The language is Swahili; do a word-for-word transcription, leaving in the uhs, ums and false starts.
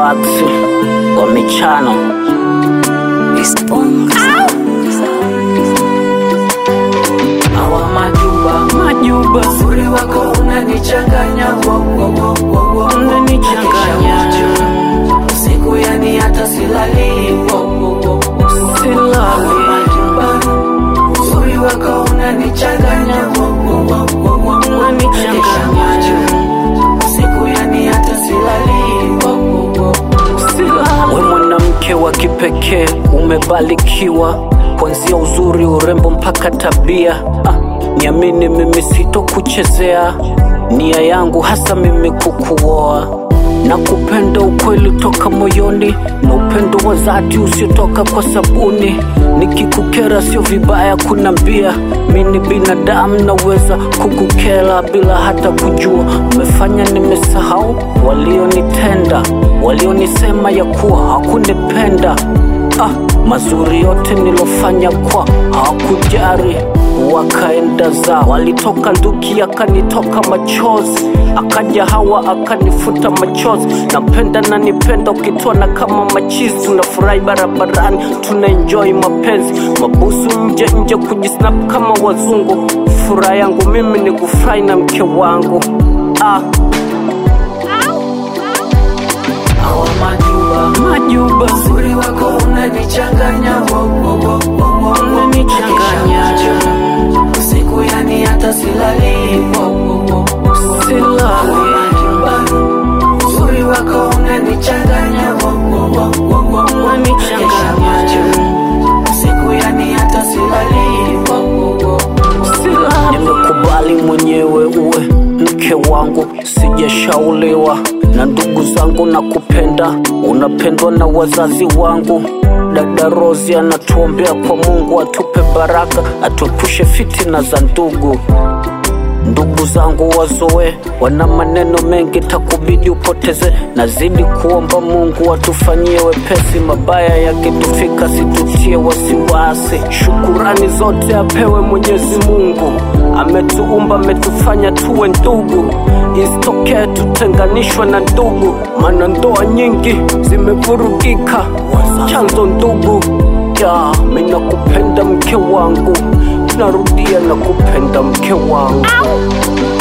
Waxi kwa michano Awa majuba, majuba, uzuri wako unanichanganya, unanichanganya, usiku yani hata silali, silali. Majuba, uzuri wako unanichanganya, unanichanganya, usiku yani hata silali, silali. We mwanamke wa kipekee umebarikiwa, kuanzia uzuri, urembo mpaka tabia. ah, Niamini mimi sitokuchezea, nia yangu hasa mimi kukuoa. Na kupenda ukweli toka moyoni, na upendo wa dhati usiotoka kwa sabuni. Nikikukera sio vibaya kunambia, mimi binadamu naweza kukukera bila hata kujua. Umefanya nimesahau walionitenda, walionisema ya kuwa hakunipenda. Ah, mazuri yote nilofanya kwa hawakujari, wakaenda zao. Walitoka nduki akanitoka machozi, akaja Hawa akanifuta machozi. Napenda na nipenda ukitwana kama machizi, tunafurahi barabarani, tunaenjoy mapenzi. Mabusu nje nje kujisnap kama wazungu, furaha yangu mimi ni kufurahi na mke wangu. ah. Awa majuba, Majuba, uzuri wako unanichanganya, unanichanganya, usiku yani hata silali, silali. Majuba, uzuri wako unanichanganya, unanichanganya, usiku yani hata silali, silali. Nimekubali mwenyewe uwe mke wangu, sijashauliwa na ndugu zangu na kupenda, unapendwa na wazazi wangu. Dada Rozi anatuombea kwa Mungu atupe baraka, atuepushe fitina za ndugu. Ndugu zangu wazoe, wana maneno mengi takubidi upoteze. Nazidi kuomba Mungu atufanyie wepesi, mabaya yakitufika situtie wasiwasi. Shukurani zote apewe Mwenyezi Mungu, ametuumba ametufanya tuwe ndugu. Isitokee tutenganishwe na ndugu, maana ndoa nyingi zimevurugika, chanzo ndugu. Ya, mimi nakupenda mke wangu, narudia nakupenda mke wangu.